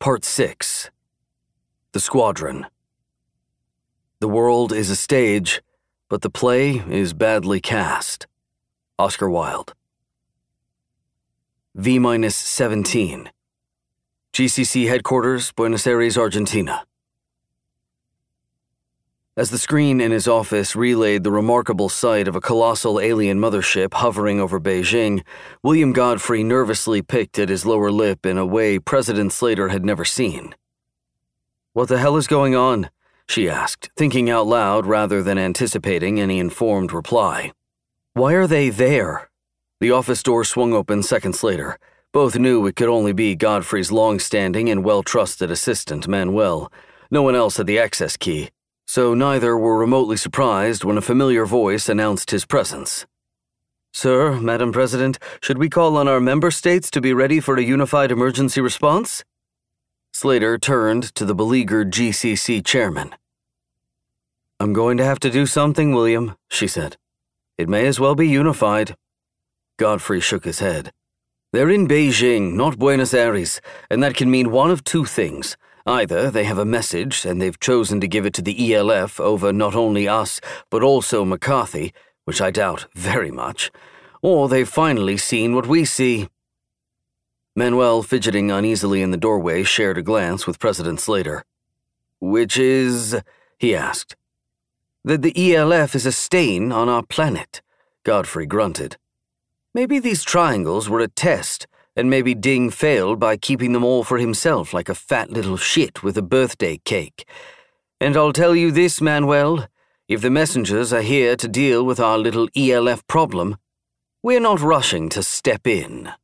Part 6. The Squadron. The world is a stage, but the play is badly cast. Oscar Wilde. V-17. GCC Headquarters, Buenos Aires, Argentina. As the screen in his office relayed the remarkable sight of a colossal alien mothership hovering over Beijing, William Godfrey nervously picked at his lower lip in a way President Slater had never seen. "What the hell is going on?" she asked, thinking out loud rather than anticipating any informed reply. "Why are they there?" The office door swung open seconds later. Both knew it could only be Godfrey's long-standing and well-trusted assistant, Manuel. No one else had the access key, so neither were remotely surprised when a familiar voice announced his presence. "Sir, Madam President, should we call on our member states to be ready for a unified emergency response?" Slater turned to the beleaguered GCC chairman. "I'm going to have to do something, William," she said. "It may as well be unified." Godfrey shook his head. "They're in Beijing, not Buenos Aires, and that can mean one of two things. Either they have a message and they've chosen to give it to the ELF over not only us, but also McCarthy, which I doubt very much, or they've finally seen what we see." Manuel, fidgeting uneasily in the doorway, shared a glance with President Slater. "Which is?" he asked. "That the ELF is a stain on our planet," Godfrey grunted. "Maybe these triangles were a test, and maybe Ding failed by keeping them all for himself like a fat little shit with a birthday cake. And I'll tell you this, Manuel, if the messengers are here to deal with our little ELF problem, we're not rushing to step in."